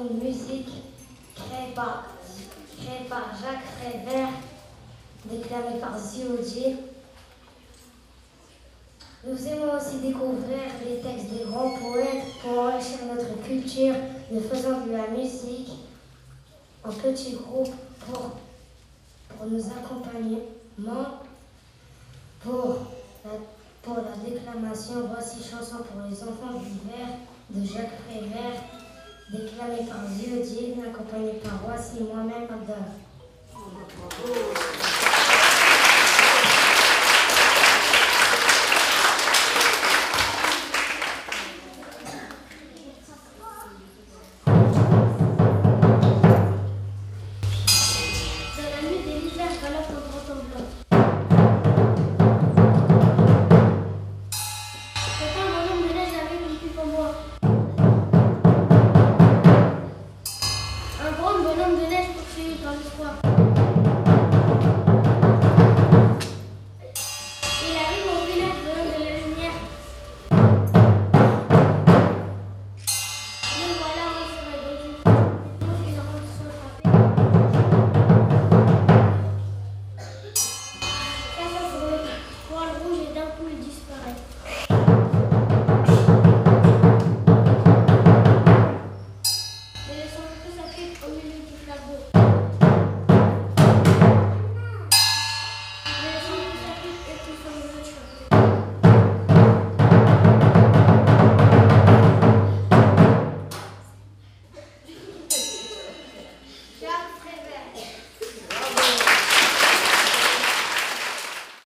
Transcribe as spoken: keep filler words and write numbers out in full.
une musique créée par, créée par Jacques Prévert, déclamée par Ziaudier. Nous aimons aussi découvrir les textes des grands poètes pour enrichir notre culture. Nous faisons de la musique en petits groupes pour, pour nos accompagnements, pour la, pour la déclamation. Voici chanson pour les enfants d'hiver de Jacques Prévert, déclamée par Ziaudier, accompagnée par Voici moi-même Abdallah. Un grand bonhomme de neige poursuivi par l'espoir.